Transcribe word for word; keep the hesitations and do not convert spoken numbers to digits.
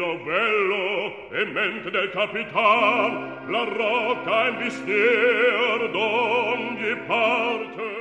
novello e mente del capitan, la rocca in vistier d'ogni parte.